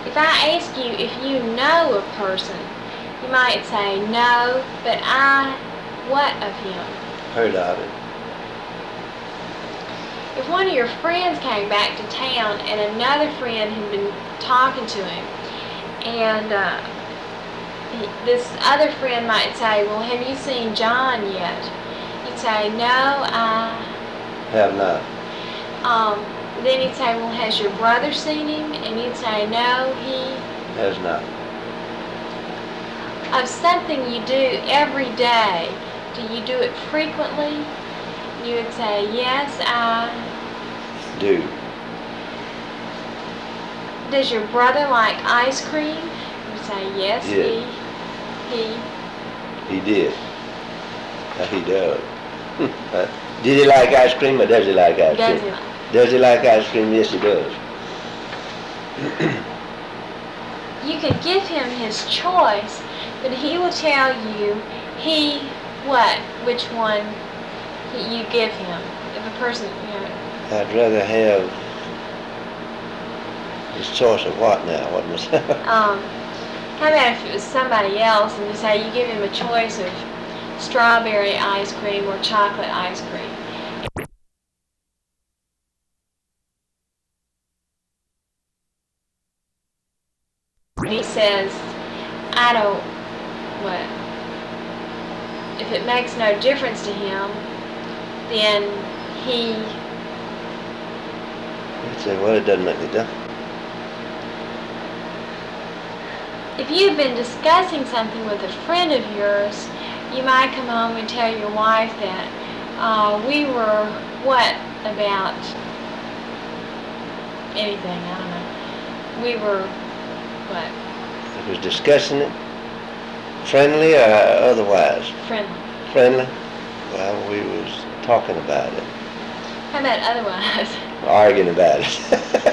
If I ask you if you know a person, you might say, no, but I what of him? Heard of it. If one of your friends came back to town and another friend had been talking to him, and this other friend might say, well, have you seen John yet? You'd say, no, I have not. Then he'd say, well, has your brother seen him? And you'd say, no, he has not. Of something you do every day, do you do it frequently? You would say, yes, I do. Does your brother like ice cream? You would say, yes, yeah. He did. He does. Did he like ice cream or does he like ice cream? Does he like ice cream? Yes, he does. You could give him his choice, but he will tell you which one you give him. If a person, I'd rather have his choice of what now? What was how about if it was somebody else and you say you give him a choice of strawberry ice cream or chocolate ice cream? He says, I don't, if it makes no difference to him, then he... I'd say, well, it doesn't make any difference. If you've been discussing something with a friend of yours, you might come home and tell your wife that we were, about anything, I don't know. We were, If it was discussing it, friendly or otherwise? Friendly. Friendly? Well, we was talking about it. How about otherwise? Arguing about it.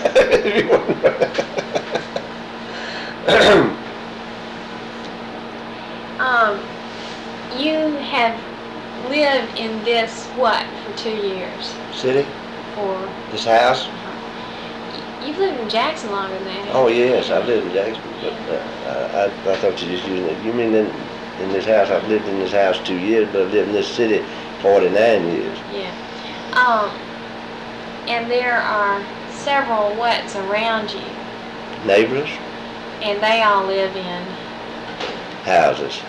You have lived in this, for 2 years? City? Or this house? You've lived in Jackson longer than that. Oh, yes, I've lived in Jackson, but I thought you were just using it. You mean in this house? I've lived in this house 2 years, but I've lived in this city 49 years. Yeah. And there are several whats around you. Neighbors? And they all live in? Houses.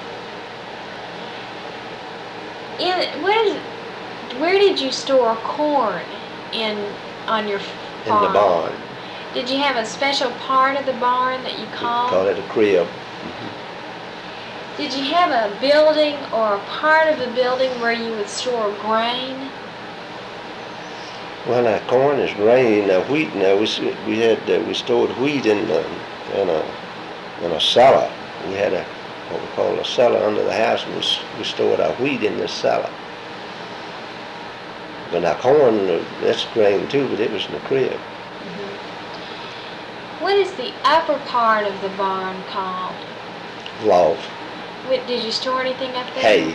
Where did you store corn on your farm? In the barn. Did you have a special part of the barn that you called? We call it a crib. Did you have a building or a part of the building where you would store grain? Well, now corn is grain. Now wheat. Now we stored wheat in a cellar. We had what we call a cellar under the house, and we stored our wheat in this cellar. But now corn, that's grain too, but it was in the crib. Mm-hmm. What is the upper part of the barn called? Loft. Did you store anything up there? Hay.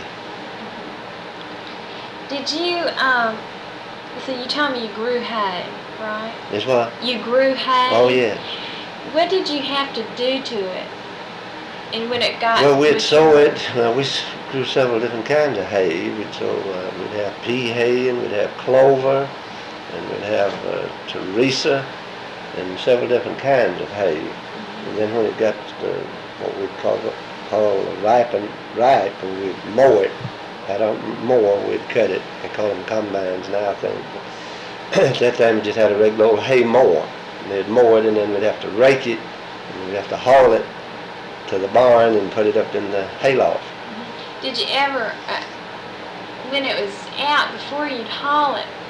Did you, so you told me you grew hay, right? Is what? You grew hay? Oh, yeah. What did you have to do to it? And when it got... Well, we'd sow it. We grew several different kinds of hay. We'd have pea hay, and we'd have clover, and we'd have teresa, and several different kinds of hay. Mm-hmm. And then when it got to what we'd call ripe, and we'd mow it. I don't mow, we'd cut it. They call them combines now, I think. At that time, we just had a regular old hay mower. And they'd mow it, and then we'd have to rake it, and we'd have to haul it to the barn and put it up in the hayloft. Did you ever, when it was out, before you'd haul it,